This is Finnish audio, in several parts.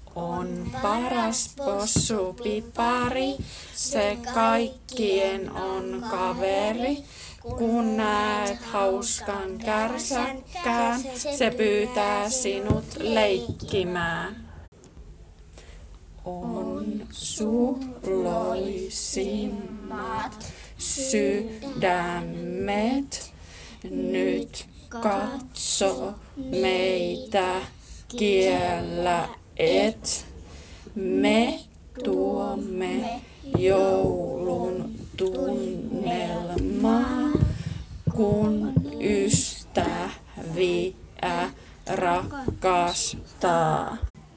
On paras possupipari, se kaikkien on kaveri. Kun näet hauskan kärsäkkään, se pyytää sinut leikkimään. On suloisimmat sydämet, nyt katso meitä, kiellä et. Me tuomme joulun tunnelmaa, kun ystäviä rakastaa.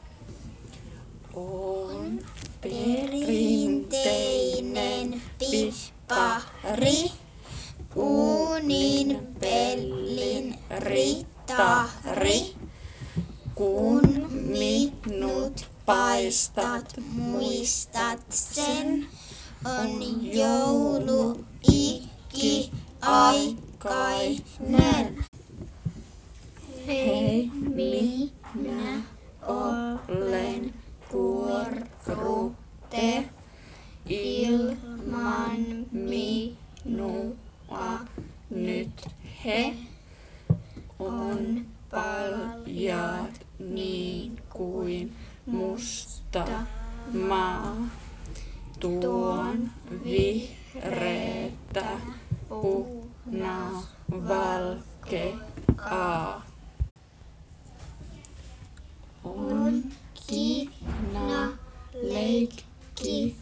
On perinteinen pippari, uunin pellin ritari. Kun minut paistat, muistat sen, on joulu ikiaikainen. Hei, minä olen kuorrute, ilman minua nyt he on paljaat niin kuin musta maa. Tuon vihreetä punavalkeaa. On kina leikki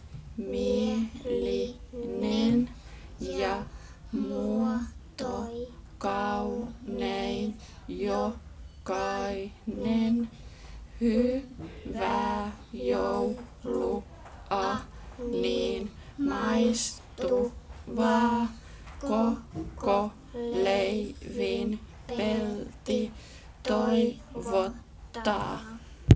mielinen ja muoto kaunein jokainen. Hyvää joulua, niin maistuvaa koko leivin pelti toivottaa.